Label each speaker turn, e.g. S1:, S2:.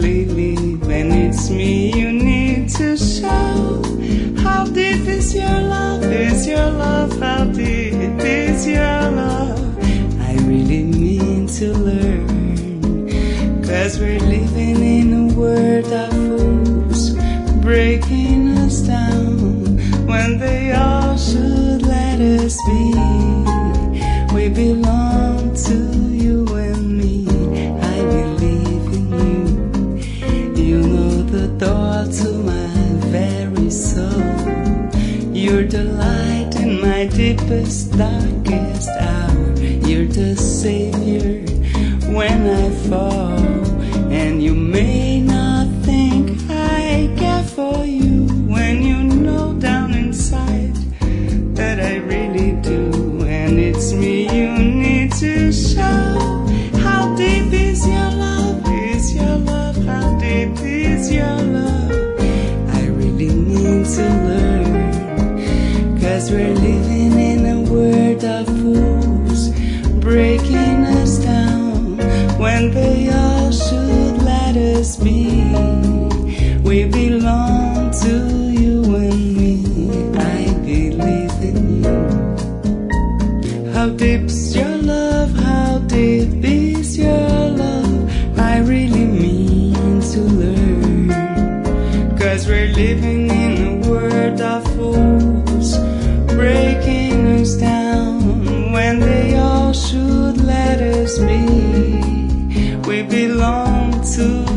S1: lately. When it's me you need to show. How deep is your love? Is your love? How deep is your love? I really mean to learn, 'cause we're living in a world of fools, breaking us down when they all should let us be. We belong to you and me. I believe in you. You know the door to my very soul. You're the light in my deepest, darkest hour. You're the savior when I fall. And you may not think I care for you, when you know down inside that I really do. And it's me you need to show. How deep is your love? Is your love? How deep is your love? I really need to learn, 'cause we're living in a world of fools, breaking us down when they all should let us be. We belong to you and me. I believe in you. How deep's your love? How deep is your love? I really mean to learn, 'cause we're living in a world of fools, breaking us down when they all should let us be. We belong to